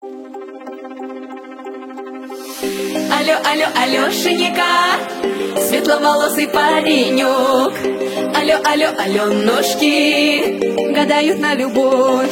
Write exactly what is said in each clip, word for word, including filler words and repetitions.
Алло, алло, Алешенька, светловолосый паренек. Алло, алло, Аленушки гадают на любовь.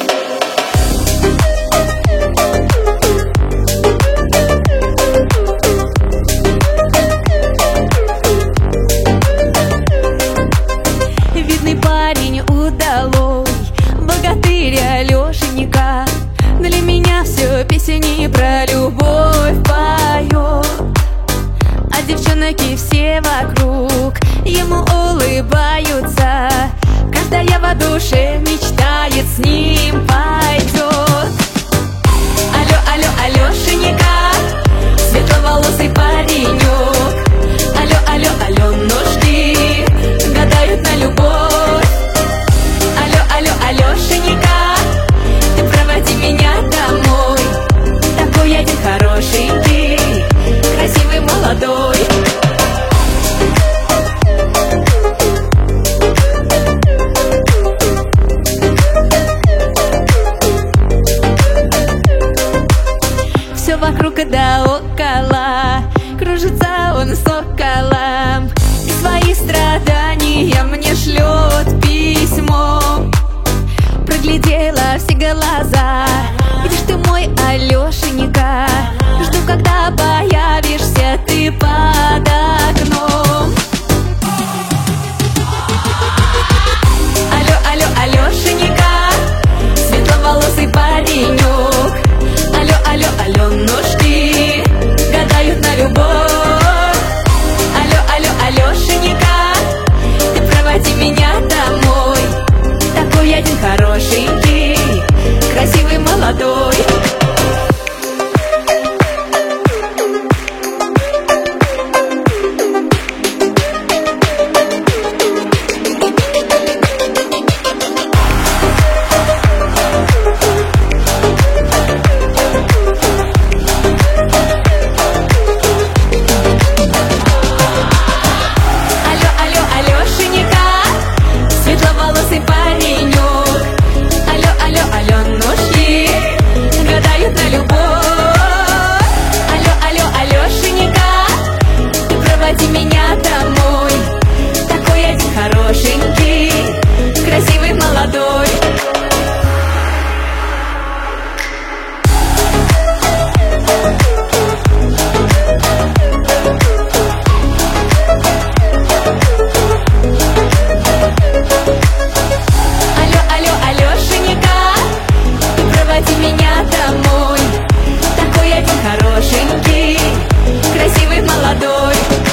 Видный парень удалой, богатырь Алешенька, для меня все песни про любовь поет. А девчонки все вокруг ему улыбаются, каждая в душе мечтает с ним пойдет. Алло, алло, Алешенька, светловолосый паренек. Алло, алло, Аленушки гадают на любовь. Алло, алло, Алешенька, ты проводи меня домой. Такой один хорошенький, красивый, молодой. Все вокруг да около кружится он соколом, и свои страдания мне шлет письмо. Проглядела все глаза, где ж ты, мой Алешенька? Жду, когда появишься ты под окном. Алло, алло, Алешенька, светловолосый паренек. Алло, алло, Аленушки гадают на любовь. Алло, алло, Алешенька, ты проводи меня домой. Такой один хорошенький, красивый, молодой. Светловолосый паренек. Алло, алло, Аленушки гадают на любовь. Алло, алло, Алешенька, ты проводи меня домой. Такой один хорошенький, красивый, молодой. Меня домой. Такой один хорошенький, красивый, молодой.